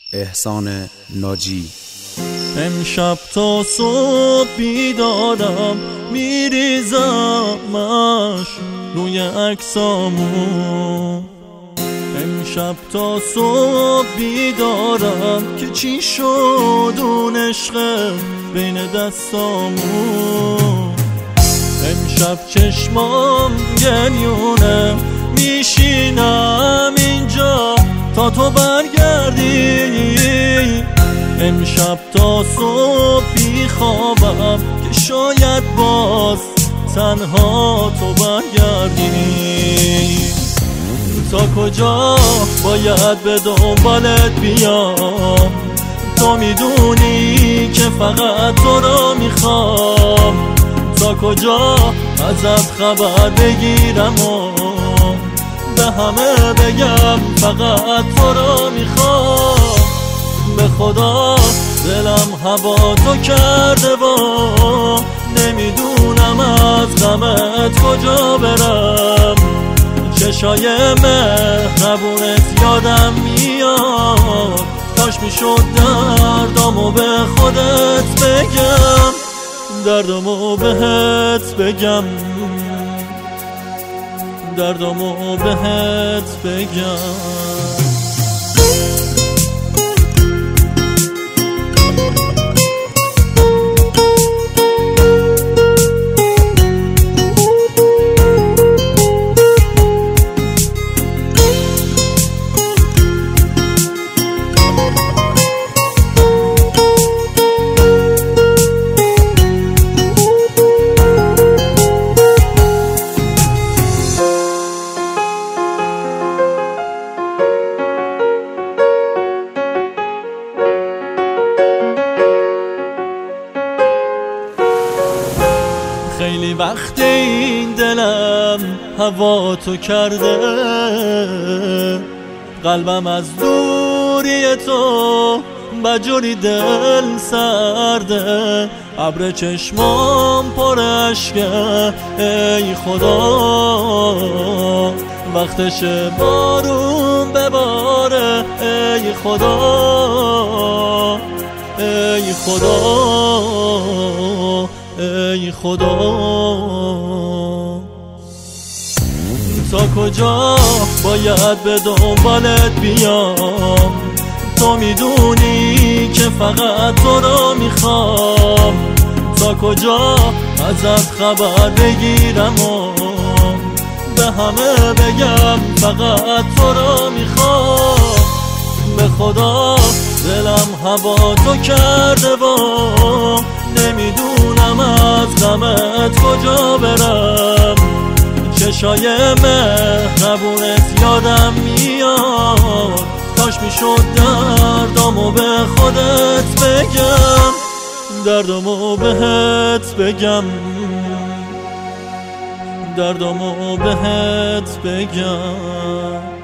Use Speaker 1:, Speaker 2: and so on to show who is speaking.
Speaker 1: احسان ناجی.
Speaker 2: امشب تا صبح بیدارم میریزمش روی عکسامون. امشب تا صبح بیدارم که چی شد اون عشق بین دستامون. امشب چشمام گریونه میشینم اینجا تا تو برگردی. امشب تا صبح بیخوابم که شاید باز تنها تو برگردی. تا کجا باید به دنبالت بیام؟ تو میدونی که فقط تو رو میخوام. تا کجا ازت خبر بگیرم و به همه بگم فقط تو رو میخوام. به خدا دلم هوا تو کرده و نمیدونم از غمت کجا برم. چشای مهربونت یادم میاد، کاش میشد دردامو به خودت بگم، دردامو بهت بگم، دردامو بهت بگم. خیلی وقت این دلم هوا تو کرده، قلبم از دوری تو بجوری دل سرده. ابر چشمام پر اشکه ای خدا، وقتشه بارون بباره ای خدا، ای خدا، ای خدا. تا کجا باید به دنبالت بیام؟ تو میدونی که فقط تو رو میخوام. تا کجا ازت خبر بگیرم و به همه بگم فقط تو رو میخوام. به خدا دلم هوا تو کرده و نمیدونم از غمت کجا برم. چشای مهربونت یادم میاد، کاش میشد دردامو به خودت بگم، دردامو بهت بگم، دردامو بهت بگم.